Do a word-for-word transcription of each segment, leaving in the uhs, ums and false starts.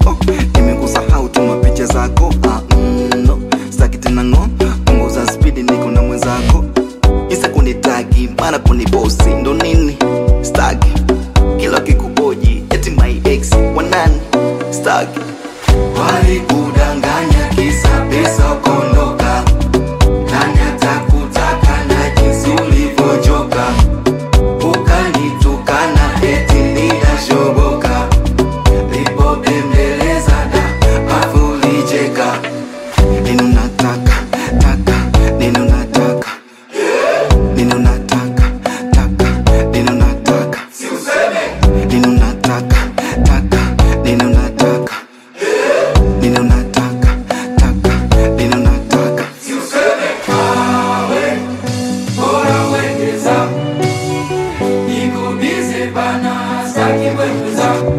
yako, nimekusahau tu mapicha zako. Ah, mm, no, staki tena ngo, punguza speed niko na mwenzako. Isa kunitagi, mara kunibosi, ndo nini? Staki, kila kikuboji, eti my ex, wanani? Staki. Wali kudanganya kisa pesa ukondoka. Nani atakutaka na jinsi ulivyojoka. Ukanitukana eti ninashoboka. Lipobembeleza da afu ulicheka. Nini unataka, taka, nini unataka? Nini unataka, taka, nini unataka? Si useme. Nini unataka, taka, nini unataka? Nini unataka, taka, nini unataka? Si useme. Awe, bora uende zangu. Niko busy bana, staki wewe zangu.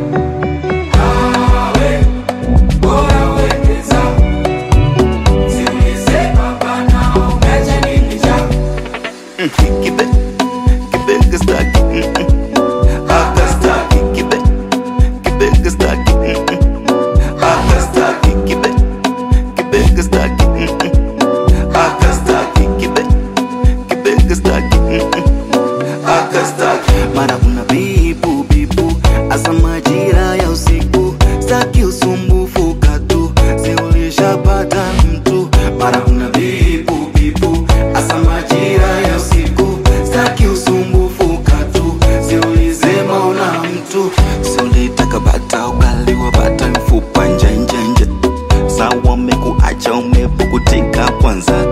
Awe, bora uende zangu. Si ulisema bana, umeacha nini changu. Mm, kibe, kibe staki. Mm, mm. Aka staki, kibe, kibe staki. Mm, mm. Aka staki, kibe, kibe staki. Mm, mm. Aka staki, kibe, kibe staki. Mm, mm. Aka staki. Mara una bibu bibu, asa majira ya usiku. Staki usumbufu katu, si ulishapata mtu. Mara una bibu bibu, asa majira ya usiku. Staki usumbufu katu, si ulisema una mtu. Si ulitaka bata ugali wa bata mfupa nje nje nje. Sawa umekuacha umepukutika kwanza